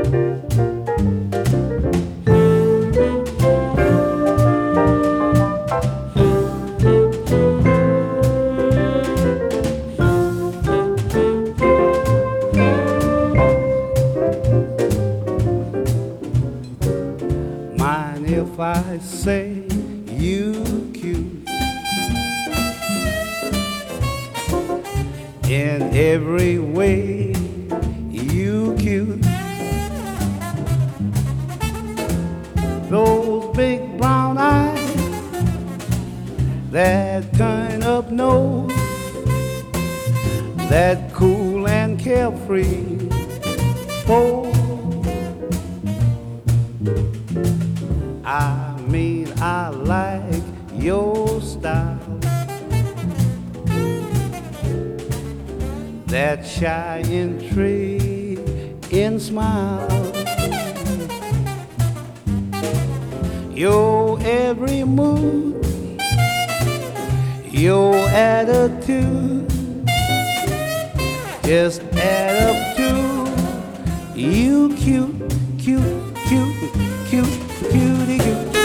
Mind if I say you cute in every way? You cute. Those big brown eyes, that kind of nose, that cool and carefree pose. I mean, I like your style, that shy intriguing smile, your every move, your attitude just add up to you cute, cute, cute, cute, cutie, cute.